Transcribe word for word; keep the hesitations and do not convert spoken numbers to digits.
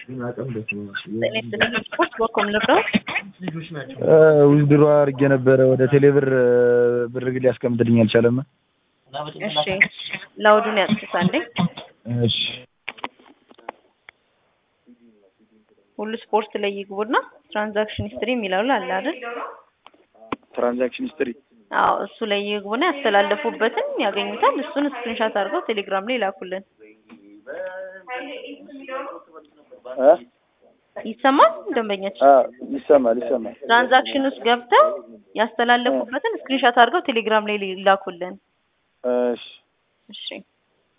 ስፖርት በኮም ነበር ውድድሩ አድርጌ ነበረ ወደ ቴሌብር ብር ግን ሊያስቀምጥልኝ አልቻለም። እሺ ላውዱን ያጥፋ እንዴ? እሺ ሁሉ ስፖርት ላይ ይግቡና ትራንዛክሽን ሂስትሪ የሚላል አለ አይደል? ትራንዛክሽን ሂስትሪ አዎ እሱ ላይ ይግቡና ያስተላለፉበትን ያገኙታል። እሱን ስክሪንሾት አድርገው ቴሌግራም ላይ ላኩልን። አ ይሰማል ደንበኛችን? አ ይሰማል ይሰማል። ትራንዛክሽን ውስጥ ገብተው ያስተላለፉበትን ስክሪንሾት አድርገው ቴሌግራም ላይ ላኩልን። እሺ እሺ